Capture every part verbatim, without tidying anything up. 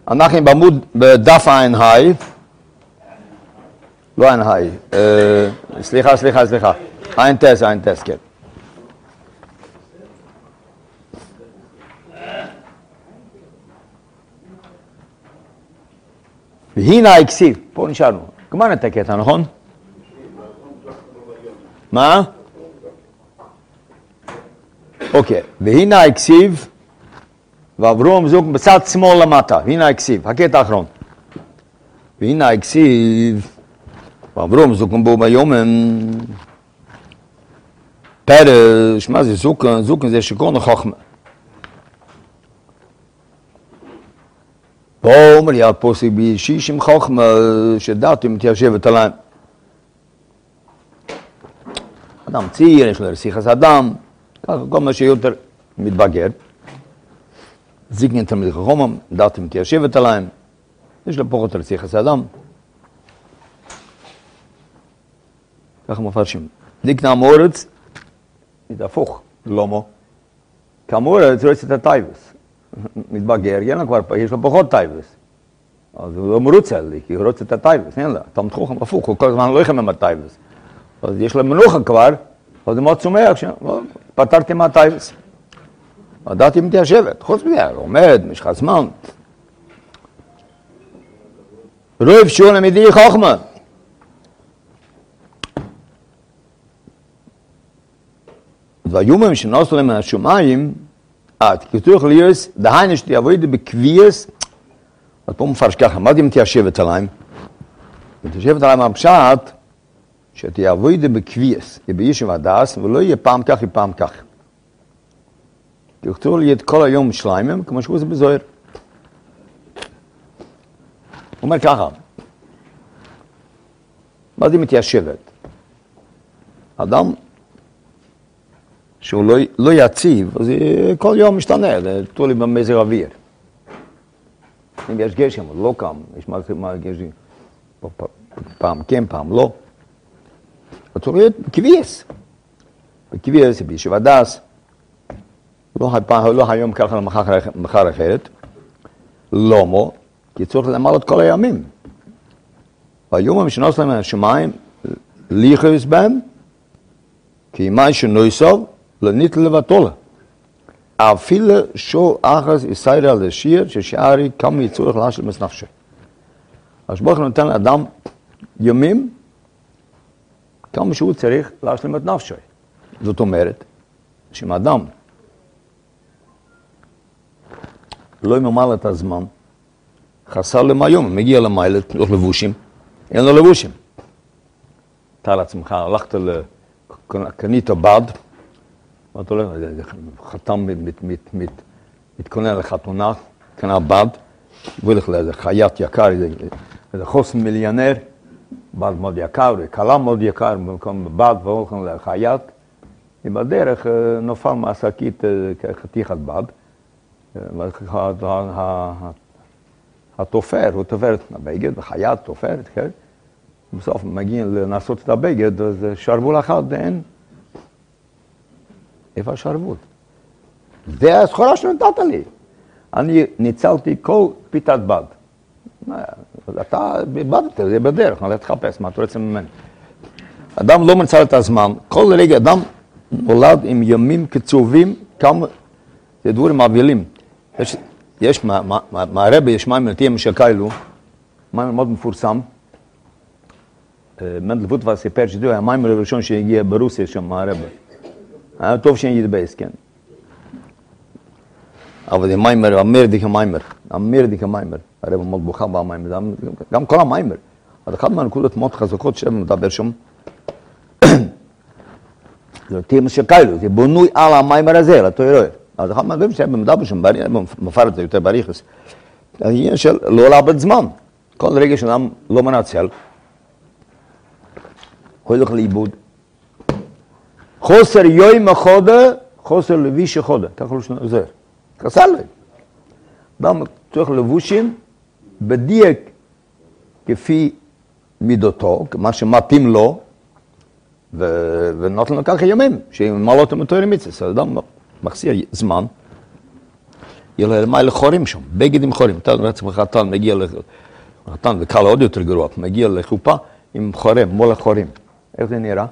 אנחנו בעמוד, בדף עין היי, לא עין היי, סליחה, סליחה, סליחה, עין טס, עין טס, כן. והנה הכסיב, פה נשארנו, גמרנו את הקטע, נכון? מה? אוקיי, והנה הכסיב, ואברום זוג בצד שמאל למטה, והנה הכסיב, הקטע האחרון. והנה הכסיב, ואברום זוג בו ביומן, פרש, מה זה זוקן? זוקן זה שכון החוכמה. פה אומר לי, הפוסק בישיש עם חוכמה, שדעתי מתיישבת עליהם. אדם צעיר, יש לו רסיכס אדם, ככה כל מה שיותר מתבגר. זיקנין תלמיד חכומם, דעתי מתיישבת עליהם, יש לו פחות רסיכס אדם. ככה מפרשים. דיקנה המורץ, מתהפוך, לומו. כמורץ רצת הטייבס. מתבגר, יש לו פחות טייבס. אז הוא לא מרוצה לי, כי הוא רוצה את הטייבס, אין לה. תלמיד חכם הפוך, הוא כל הזמן לא יחמם הטייבס. אז יש לו מנוחה כבר, אז זה מאוד צומח, פתרתי מהטייבס. הדעתי מתיישבת, חוץ מזה, עומד, משך זמן. רוב שול עמידי חוכמה. והיומם שנוסו להם מהשומיים, את כתוב ליוס, דהיינו שתעבוד בקביעס, אז פה מפרש ככה, מה זה מתיישבת עליהם? מתיישבת עליהם הפשט, שתעבוד בקביעס, בישוב הדס, ולא יהיה פעם כך ופעם כך. כתוב לי את כל היום שליימם, כמו שהוא זה בזוהר. הוא אומר ככה, מה זה מתיישבת? אדם שהוא לא, לא יציב, אז כל יום משתנה, זה תלוי במזג האוויר. אם יש גשם, לא קם, יש מה, מה גשם, פעם כן, פעם לא. אז הוא רואה בקביעס. בקביעס, בישוב הדס, לא, לא היום ככה למחר אחרת. לומו, כי צריך למעלה את כל הימים. והיום שנוס להם השמיים, ליחס בהם, כי מה שנויסוב, לנית לבטולה. אפילו שול אחס יסיירה על השיר, ששארי כמה יצורך להשלים את נפשי. אז ברוך נותן לאדם ימים, כמה שהוא צריך להשלים את נפשי. זאת אומרת, שאם אדם לא יממל את הזמן, חסר למה יום, מגיע למיילת, לא לבושים, אין לו לבושים. אתה לעצמך, הלכת לקנית בד, ואתה הולך, חתם מתכונן לחתונה, קנה בד, והולך לאיזה חיית יקר, איזה חוסן מיליונר, בד מאוד יקר, קלה מאוד יקר, במקום בד והולכים לחייט, ובדרך נופל מהשקית חתיכת בד, התופר, הוא תופר את הבגד, וחייט תופרת, כן? בסוף מגיעים לנסות את הבגד, אז שרבול אחד, אין. איפה השרבול? זה הסחורה שנתת לי. אני ניצלתי כל פיתת בד. אתה בדת, זה בדרך, אני תחפש מה אתה רוצה ממני. אדם לא מנצל את הזמן, כל רגע אדם נולד עם ימים קצובים, כמה, זה דברים מבהילים. יש, יש, מה, מה, מה, מהרבה יש מים מלתיים שקיילו, מים מאוד מפורסם. מנדל ווטווה סיפר שזה המים הראשון שהגיע ברוסיה שם מהרבה. היה טוב שאין ידבייס, כן. אבל זה מיימר, המרדיק המיימר, המרדיק המיימר. הרב מאוד בוכה במיימר, גם כל המיימר. אז אחת מהנקודות מאוד חזקות שהרב מדבר שם, זה תהיה משקיילו, זה בונוי על המיימר הזה, לתו יראה. אז אחת מהדברים שהרב מדבר שם, מפר את זה יותר בריחס, העניין של לא לאבד זמן. כל רגע שאדם לא מנצל, הולך לאיבוד. חוסר יום החודה, חוסר לביש החודה. ככה לא עוזר. חסר לי. אדם צריך לבושים בדיוק כפי מידותו, מה שמתאים לו, ונותן לו ככה ימים, שמעלות המתואר מצווה. אדם מחסיר זמן, יהיה לו למעלה חורים שם, בגדים חורים. אתה רצח חתן מגיע לחתן, זה קל עוד יותר גרוע, מגיע לחופה עם חורים, מול החורים. איך זה נראה?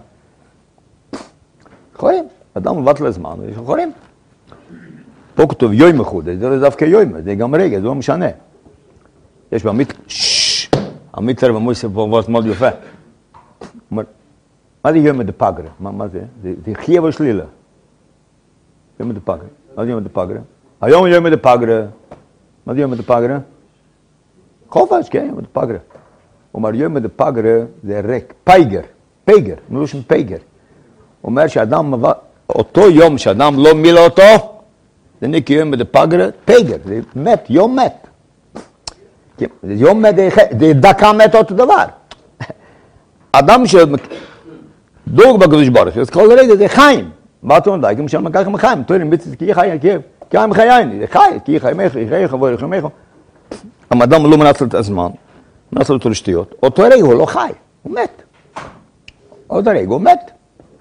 חורים. אדם מבט לזמן, יש חורים. פה כתוב יוי מחודש, זה לא דווקא יוי, זה גם רגע, זה לא משנה. יש בעמית, ששש, המיטר ומויסף פה וורס מאוד יפה. מה זה יוי מדפגרה? מה זה? זה חייב או שלילה? יוי מדפגרה. מה זה יוי מדפגרה? היום יוי מדפגרה. מה זה יוי מדפגרה? חופש, כן, יוי מדפגרה. הוא אומר, יוי מדפגרה זה ריק, פייגר, פייגר, מלושן פייגר. הוא אומר שאדם מבט, אותו יום שאדם לא מילא אותו, זה נקרא יום מדפגרה, פייגר, זה מת, יום מת. זה יום מת, זה דקה מת אותו דבר. אדם שדוג בקדוש ברוך הוא, אז כל רגע זה חיים. מה אתה אומר? כמו שאומרים ככה מחיים, תורים ביצס, כי חיים, כי חיים חיים, זה חי, כי חיים, חיים, חיים, חיים, אם אדם לא מנצל את הזמן, מנצל אותו לשטויות, אותו רגע הוא לא חי, הוא מת. אותו רגע הוא מת.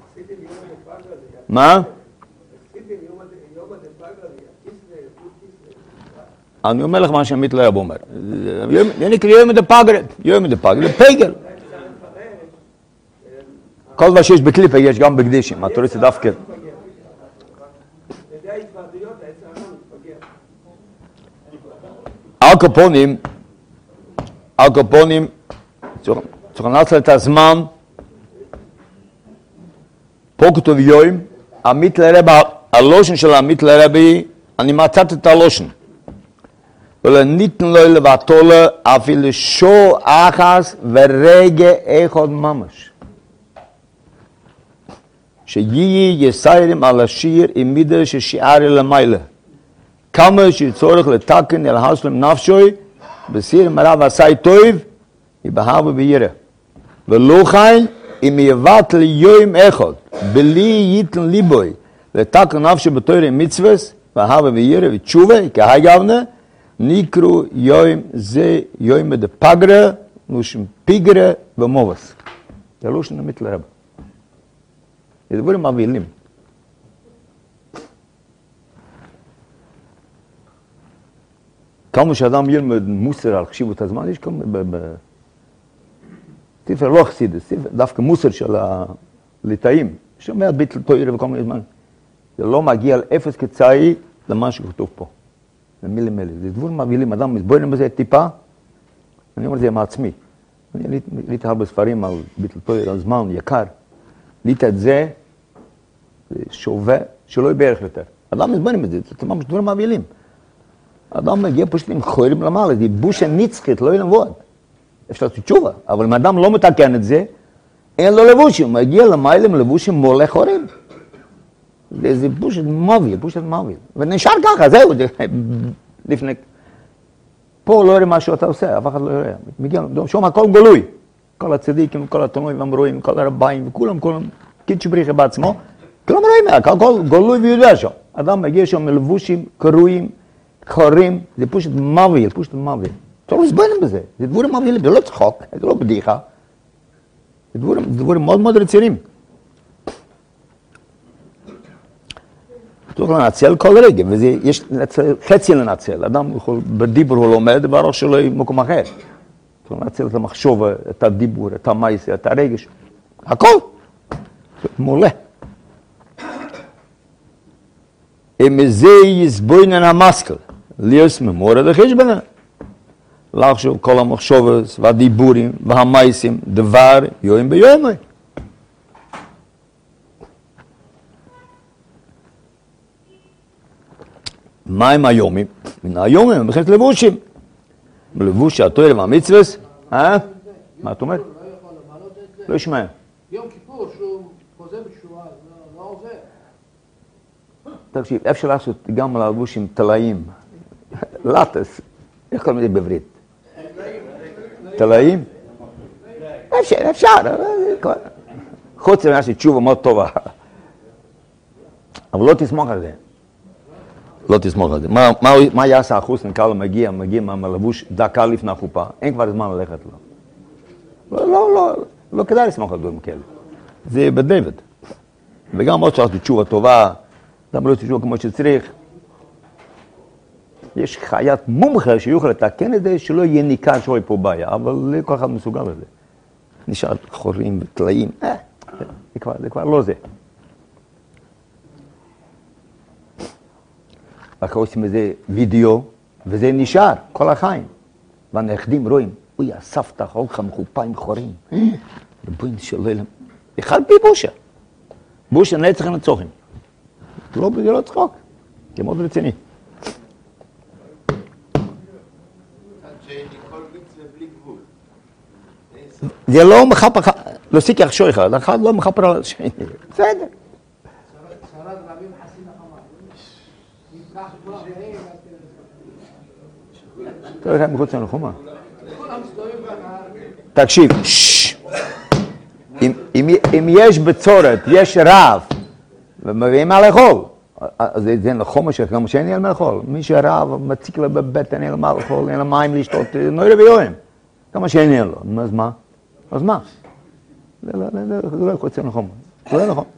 מה? אני אומר לך מה שעמית לרב אומר. זה נקרא יום מדפגרה, יום מדפגרה, זה פייגל. כל מה שיש בקליפה יש גם בקדישים, אתה רואה זה דווקא. אלקופונים, אלקופונים, צריך לנצל את הזמן, פה כתוב יום, עמית לרב, הלושן של עמית לרב, אני מצאת את הלושן. ולא ניתן לו לבטול אפילו שור אחס ורגע אחד ממש. שיהי יסיירים על השיר עם מידה ששיערי למעלה. כמה שצורך לתקן אל הסלם נפשוי, בסיר מראה ועשי טוב, יבהר ובירא. ולא חי, אם יבטל יום אחד, בלי ייתן ליבוי, לתקן נפשוי בתורה מצווס, והר ובירא ותשובה, כהי גבנה, נקראו יום זה יום מדפגרה, לושן פיגרה ומובס. זה לושן עמית לרב. זה דברים מבהילים. כמה שאדם ילמד מוסר על חשיבות הזמן, יש כמה בספר לא חסידס, דווקא מוסר של הליטאים, שומע ביטל תוירה וכל מיני זמן. זה לא מגיע על אפס קצאי למה שכתוב פה. מילים מילים. זה דברים מבהילים, אדם מסבורים בזה טיפה, אני אומר את זה מעצמי. אני ליטה הרבה ספרים על ביטל תוירה, על זמן יקר. ליטה את זה, שווה, שלא יהיה בערך יותר. אדם מסבורים את זה, זה ממש דברים מבהילים. אדם מגיע פשוט עם חורים למעלה, זה בושה נצחית, לא ינבוד. אפשר לעשות תשובה, אבל אם אדם לא מתקן את זה, אין לו לבושים, הוא מגיע למעלה עם לבושים מולה חורים. זה בושת מוביל, בושת מוביל. ונשאר ככה, זהו, לפני... פה לא יראה מה שאתה עושה, אף אחד לא יראה. מגיע, שום הכל גלוי. כל הצדיקים, כל התנועים המרואים, כל הרבאים, וכולם, כולם, קידש בריחה בעצמו, כולם רואים, הכל גלוי ויודע שם. אדם מגיע שם מלבושים, קרועים, חורים, זה פושט מוביל, פושט מוביל. צריך לסבורים בזה, זה דבורים מובילים, זה לא צחוק, זה לא בדיחה. זה דבורים, זה דבורים מאוד מאוד רציניים. צריך לנצל כל רגע, ויש חצי לנצל. אדם יכול, בדיבור הוא לומד, ברור שלא יהיה מקום אחר. צריך לנצל את המחשוב, את הדיבור, את המייסה, את הרגש. הכל. מולה. אם זה יסבוינן המסקל, ליאס ממורה לחשבנה. לחשוב כל המחשובס והדיבורים והמייסים, דבר יום ביומי. מה עם היומים? מן היומים הם בכלל לבושים. לבוש התורה והמצווס, אה? מה אתה אומר? לא ישמע. יום כיפור שהוא חוזר בתשובה, לא עוזר. תקשיב, אפשר לעשות גם לבושים תלאים. לטס. איך קוראים לזה בעברית? תלאים? אפשר, אפשר. חוץ לעשות תשובה מאוד טובה. אבל לא תסמוך על זה. לא תסמוך על זה. מה, מה, מה יעשה החוס נקרא מגיע, מגיע מהלבוש דקה לפני החופה, אין כבר זמן ללכת לו. לא, לא, לא, לא כדאי לסמוך על דברים כאלה. זה בדיוק. וגם עוד צריך תשובה טובה, אדם לא תשובה כמו שצריך. יש חיית מומחה שיוכל לתקן את זה, שלא יהיה ניכר שאוי פה בעיה, אבל לא כל אחד מסוגל לזה. נשאר חורים וטלאים, אה, זה כבר, זה כבר לא זה. אחרי עושים איזה וידאו, וזה נשאר כל החיים. והנכדים רואים, אוי, הסבתא הולכה מחופה עם חורים. רבוין שלא ילם. אחד פי בושה. בושה נצח ונצוחים. לא, זה לא צחוק. זה מאוד רציני. זה לא מחפר, לא סיכי אחשו אחד, אחד לא מחפר על השני. בסדר. שרד רבים חסין החמה. נפקח כל החיים. אתה יודע מחוץ לנחומה. תקשיב, אם יש בצורת, יש רב, ומביאים מה לאכול, זה נחומה שגם שאין לי על מה לאכול. מי שרב מציק לו בבטן, אין לו מה לאכול, אין לו מים לשתות, נוירה ויוהם. כמה שאין לי לו, אז מה? אז מה? זה לא יכול לצאת נחומה, זה לא נכון.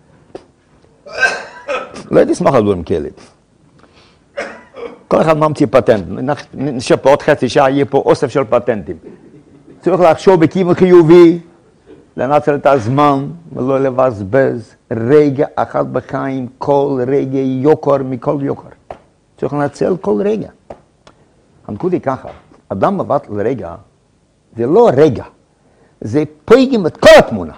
לא הייתי שמח על דברים כאלה. כל אחד ממציא פטנט, נשב פה עוד חצי שעה, יהיה פה אוסף של פטנטים. צריך לחשוב בכיוון חיובי, לנצל את הזמן ולא לבזבז רגע אחד בחיים, כל רגע יוקר מכל יוקר. צריך לנצל כל רגע. הנקודה היא ככה, אדם מבט לרגע, זה לא רגע, זה פויגים את כל התמונה.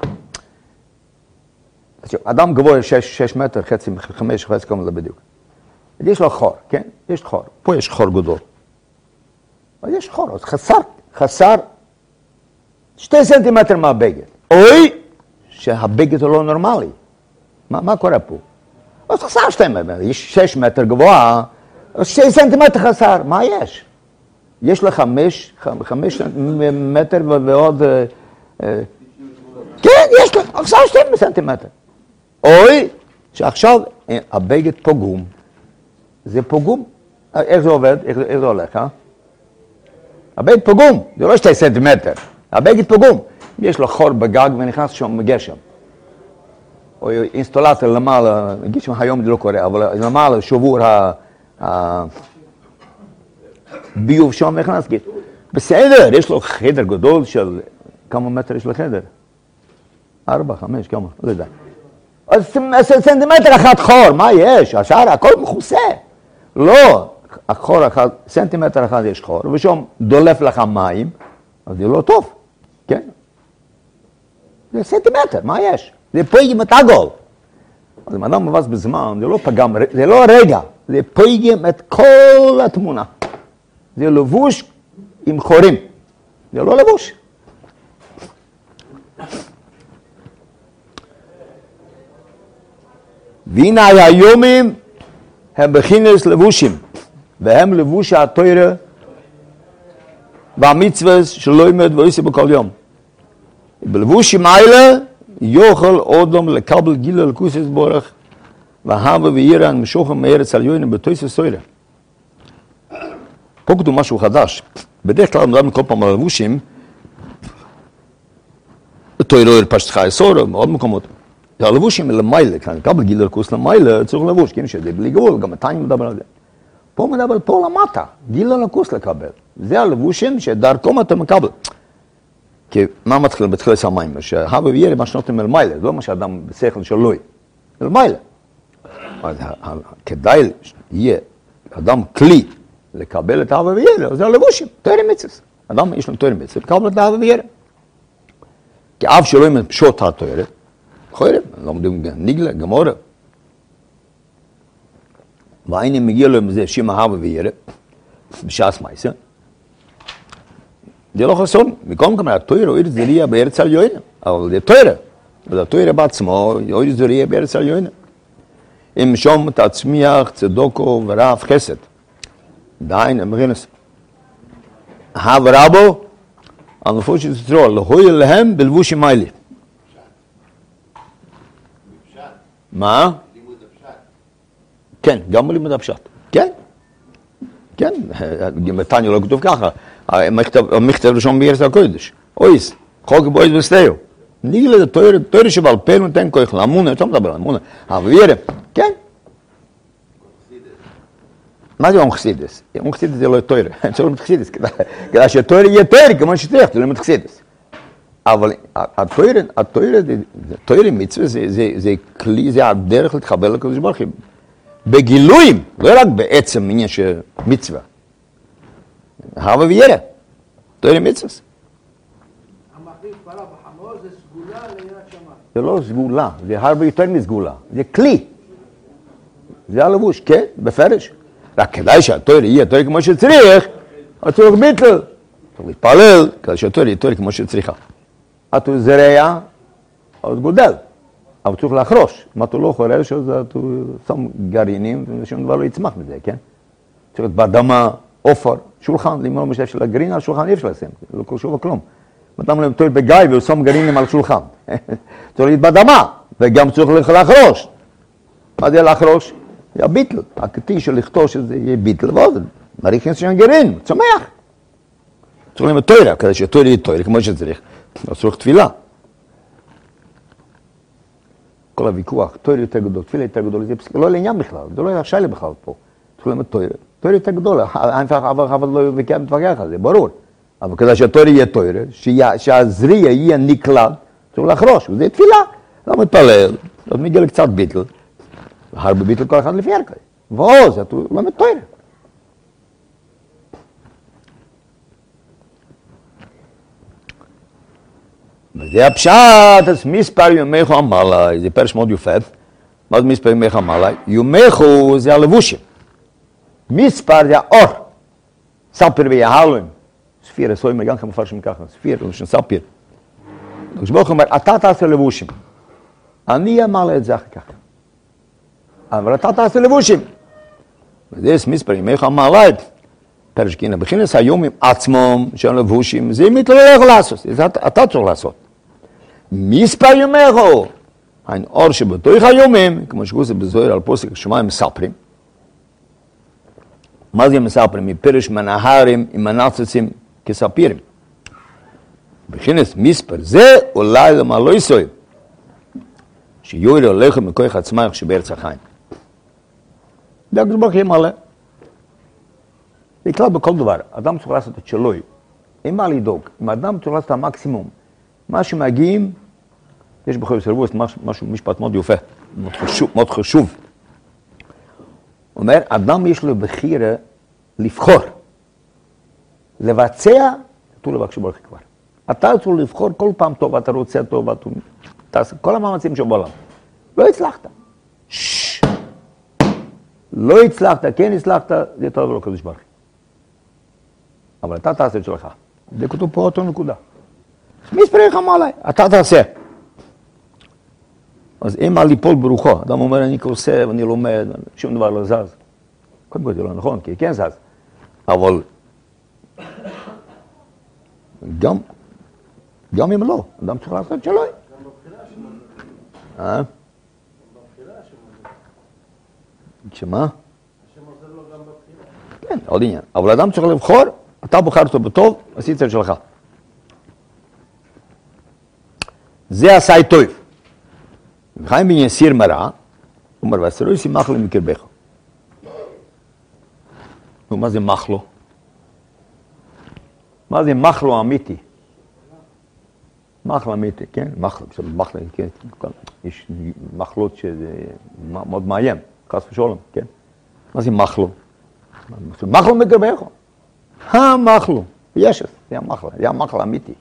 אדם גבוה שש, שש מטר, חצי, חמש, חצי כמה בדיוק. יש לו חור, כן? יש חור. פה יש חור גדול. אבל יש חור, אז חסר, חסר שתי סנטימטר מהבגד. אוי, שהבגד הוא לא נורמלי. מה, מה קורה פה? אז חסר שתי מטר, יש שש מטר גבוה, שתי סנטימטר חסר, מה יש? יש לו חמש, חמש מטר ועוד... כן, יש לו, חסר שתי סנטימטר. אוי, שעכשיו הבגד פגום. זה פגום. איך זה עובד? איך, איך זה הולך, אה? הבגד פגום, זה לא שתי סנטימטר. הבגד פגום. יש לו חור בגג ונכנס שם גשם. או אינסטולטור למעלה, נגיד שהיום זה לא קורה, אבל למעלה שבור הביוב שם נכנס. בסדר, יש לו חדר גדול של... כמה מטר יש לו חדר? ארבע, חמש, כמה? לא יודע. אז סנטימטר אחד חור, מה יש? השאר הכל מכוסה. לא, החור אחד, סנטימטר אחד יש חור, ושם דולף לך מים, אז זה לא טוב, כן? זה סנטימטר, מה יש? זה פויגים את עגול. אז אם אדם מבז בזמן, זה לא פגם, זה לא רגע, זה פויגים את כל התמונה. זה לבוש עם חורים, זה לא לבוש. והנה היומים הם בכינס לבושים, והם לבוש התורה והמצווה שלא ימד ועושה בכל יום. בלבושים האלה יוכל אודם לקבל גיל אלוקות יתברך, והווה ויראה משוכם מארץ עליון בתויס וסוירה. פה כתוב משהו חדש. בדרך כלל מדברים כל פעם על לבושים, תורה פשט חי סורה, מאוד מקומות. הלבושים למעלה, כאן לקבל גיל אלוקות למעלה, צריך לבוש, כן, שזה בלי גבול, גם מתיים מדבר על זה. פה מדבר פה למטה, גיל אלוקות לקבל. זה הלבושים שדרכם אתה מקבל. כי מה מתחיל בתחילה של המים? שהווה ויראה מה שנותנים אל מעלה, זה לא מה שאדם בשכל שלו, אל מעלה. אז כדאי יהיה אדם כלי לקבל את ההווה ויראה, זה הלבושים, תורה מצווה. אדם יש לו תורה מצווה, לקבל את ההווה ויראה. כי אף שלא יהיה פשוט התורה, חוירים, לומדים ניגלה, גמורה. והנה מגיע לו עם זה שם ההווה ויראה, בשעס מייסה. זה לא חסון, מכל מקום, התורה הוא ארץ זריע בארץ עליון, אבל זה תורה. אז התורה בעצמו הוא ארץ זריע בארץ עליון. אם שום תצמיח, צדוקו ורב חסד. דיין, אמרינס. ההווה רבו, על נפוש יתרו, להוי להם בלבושים מיילי. מה? לימוד הפשט. כן, גם בלימוד הפשט. כן. כן, מתניה לא כתוב ככה. המכתב ראשון בארץ הקודש. אויס, חוק בויס וסתיו. ניגלה זה תורה שבעל פה נותן כוח לאמונה, אתה מדבר על אמונה. אבל ירא, כן. מה זה יום חסידס? יום חסידס זה לא תוירה, אני צריך ללמד חסידס, כדי שהתוירה יהיה תוירה כמו שצריך, זה ללמד חסידס. אבל התוירה, התוירה, תוירה מצווה זה כלי, זה הדרך להתחבר לקדוש ברוך הוא. בגילויים, לא רק בעצם עניין של מצווה. הווה וירא, תוירה מצווה. המחליף פרה בחמור זה סגולה ליראת שמיים. זה לא סגולה, זה הרבה יותר מסגולה, זה כלי. זה הלבוש, כן, בפרש. רק כדאי שהתוירה יהיה תוירה כמו שצריך, אז צריך ביטל. צריך להתפלל, כדי שהתוירה יהיה תוירה כמו שצריכה. אתה זרע, אז גודל. אבל צריך לחרוש. אם אתה לא חורש, אז אתה שם גרעינים, ושום דבר לא יצמח מזה, כן? צריך להיות באדמה, עופר, שולחן, אם לא משהו של הגרעין על שולחן, אי אפשר לשים, לא קשור בכלום. אדם לא מתואר בגיא והוא שם גרעינים על שולחן. צריך להיות באדמה, וגם צריך לחרוש. מה זה לחרוש? זה הביטל. הכתי של לכתוב שזה יהיה ביטל, ועוד, מריח אין שם גרעין, צומח. צריך להיות תוירה, כדי שתוירה יהיה תוירה, כמו שצריך. אז צריך תפילה. כל הוויכוח, תוירה יותר גדול, תפילה יותר גדול, זה לא לעניין בכלל, זה לא ירשה לי בכלל פה. צריך ללמד תוירה. תוירה יותר גדול, אבל לא יבקע מתווכח על זה, ברור. אבל כדי שהתוירה יהיה תוירה, שהזריע יהיה נקלט, צריך לחרוש, וזה תפילה. לא מתפלל, אז מגיע לקצת ביטל, הרבה ביטל כל אחד לפי ערכי. ועוז, אתה ללמד תוירה. וזה הפשט, אז מספר יומייכו עמלי, זה פרש מאוד יפה. מה זה מספר יומייכו עמלי? יומייכו זה הלבושים. מספר זה האור. ספיר ויהלום. ספיר, הסוים גם כמפרשים ככה, ספיר, לשון ספיר. כשבוך אומר, אתה תעשה לבושים. אני אמר את זה אחר כך. אבל אתה תעשה לבושים. וזה מספר יומייכו עמלי. פרש גינה, בכינס היומים עצמם של לבושים, זה אם אתה לא יכול לעשות, זה אתה צריך לעשות. מספר יומייכו, אין אור שבתוך היומים, כמו שגוסה בזוהר על פוסק שמיים מספרים. מה זה מספרים? מפרש מנהרים עם מנצצים כספירים. בכינס מספר זה אולי למה לא יסוי, שיורי הולכם מכוח עצמך שבארץ החיים. זה הקדוש ברוך הוא מלא. זה כלל בכל דבר, אדם צריך לעשות את שלוי, אין מה לדאוג, אם אדם צריך לעשות את המקסימום, מה שמגיעים, יש בכל סרבוס משהו, משפט מאוד יפה, מאוד חשוב, מאוד חשוב. הוא אומר, אדם יש לו בחירה לבחור, לבצע, תנו לבקשו ברוך כבר. אתה צריך לבחור כל פעם טוב, אתה רוצה טוב, אתה תעשה כל המאמצים שבעולם. לא הצלחת. לא הצלחת, כן הצלחת, זה טוב ולא קדוש ברוך. אבל אתה תעשה את שלך. זה כתוב פה אותו נקודה. מי ספריך אמר עליי? אתה תעשה. אז אם על ליפול ברוחו, אדם אומר, אני כוסף, אני לומד, שום דבר לא זז. קודם כל זה לא נכון, כי כן זז. אבל גם, גם אם לא, אדם צריך לעשות את שלו. גם בבחירה שמונה. אה? גם בבחירה שמונה. שמה? השם עוזר לו גם בבחירה. כן, עוד עניין. אבל אדם צריך לבחור, אתה בוחר אותו בטוב, עשית את שלך. זה עשה טוב. וחיים בן יסיר מרע, הוא אומר, ועשרו ישימח לו מקרבך. נו, מה זה מחלו? מה זה מחלו אמיתי? מחלו אמיתי, כן? מחלו, מחלו, כן? יש מחלות שזה מאוד מאיים, חס ושלום, כן? מה זה מחלו? מחלו מקרבך. המחלו, יש, זה המחלו, זה המחלו אמיתי.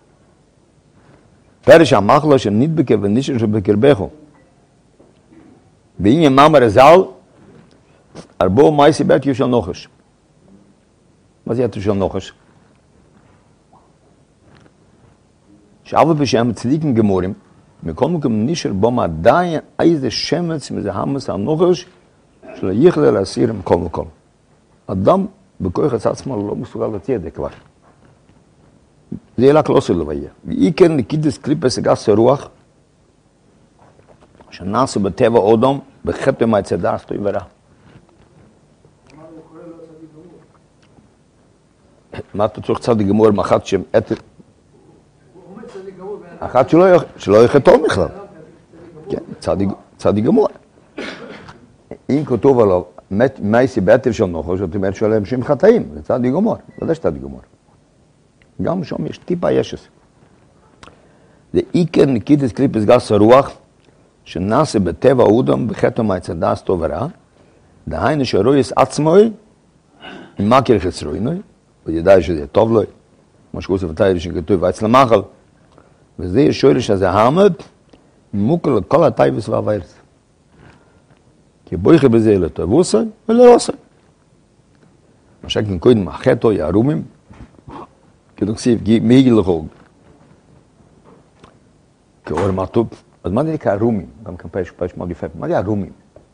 פרש המחלו שנדבקה ונשאר שבקרבך. ואם ימאמר ז"ל, ארבו מייסי בית יושל נוחש. מה זה יתושל נוחש? שאף בשם צדיקים גמורים, מכל מקום נשאר בו עדיין איזה שמץ מזה המס הנוחש, שלא יכלה להסיר מכל מקום. אדם בכוח עצמו לא מסוגל להציע את זה כבר. זה רק לא עושה לוויה. ואי כן נקידס קליפס גס הרוח, שנעשו בטבע אודום, בחטא מהצדה סטוי ורע. מה אתה צריך צדיק גמור מאחת שם... אחת שלא יחטא בכלל. כן, צדיק גמור. אם כתוב עליו, מייסי בעטב של נוחו, זאת אומרת שלהם שהם חטאים, זה צד גמור, ודאי שצד גמור. גם שם יש טיפה ישס. זה עיקר נקיטת קליפס גס הרוח, שנעשה בטבע אודם בחטא מהצדס טוב ורע, דהיינו שרויס עצמוי, עם מכיר חצרוינוי, וידע שזה טוב לו, כמו שכוסף התאיר שכתוב ואצל המחל, וזה יש שורש הזה המד, מוקר לכל הטייבס והווירס. כי בויכה בזה לטובוסי ולרוסי. מה שכן קודם החטא יערומים, כדוקסיב, מהיגי לחוג. כאור מטוב, אז מה זה נקרא הרומים? גם כאן פייש, פייש מאוד יפה. מה זה הרומים?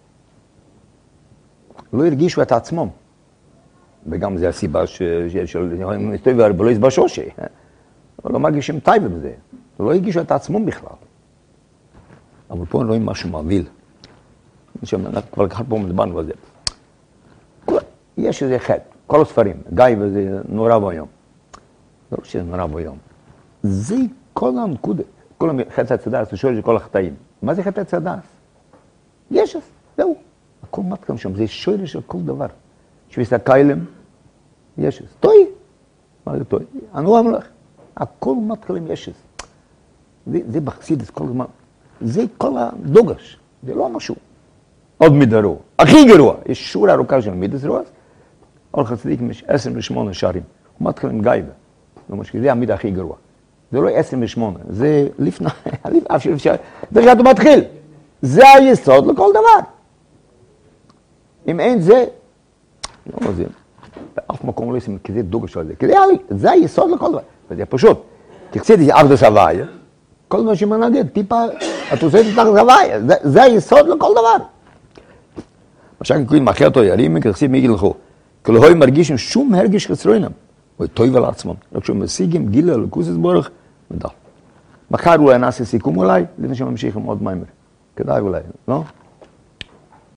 לא הרגישו את עצמם. וגם זה הסיבה שהם מסתובבים הרבה לא יסבשו שי. אבל לא מרגישים טייבה בזה. לא הרגישו את עצמם בכלל. אבל פה רואים משהו מבהיל. כבר ככה פה מדברנו על זה. יש איזה חטא, כל הספרים, גיא וזה נורא ביום. לא שזה נורא ביום. זה כל הנקודה. כל חטא הצדס, זה שורש כל החטאים. מה זה חטא הצדס? יש אז, זהו. הכל מתקם שם, זה שורש של כל דבר. שביס הקיילם, יש אז. טוי. מה זה טוי? אני אומר לך, הכל מתקלם יש אז. זה בחסידס כל הזמן. זה כל הדוגש. זה לא משהו. עוד מדרו. הכי גרוע. יש שורה ארוכה של מידס רועס. כל חסידים יש עשרים ושמונה שערים. הוא מתקלם גייבה. זה המידה הכי גרוע. זה לא עשרים ושמונה, זה לפני, אף של אפשר, זה שאתה מתחיל. זה היסוד לכל דבר. אם אין זה, לא זה, באף מקום לא ישים כזה דוגש על זה, כי זה היסוד לכל דבר. וזה פשוט, תקציתי אבדוס הוויה, כל מה שמנגד, טיפה, את עושה את תחת הוויה, זה היסוד לכל דבר. מה שאני קוראים, מאחר אותו ירים, כתחסיד מיגיל לכו, כלהו הם מרגישים שום הרגש חצרוינם. הוא טוב על עצמם, רק שהוא משיגים גילה לקוסס בורך, ודל. מחר אולי נעשה סיכום אולי, לפני שממשיכים עוד מיימר. כדאי אולי, לא?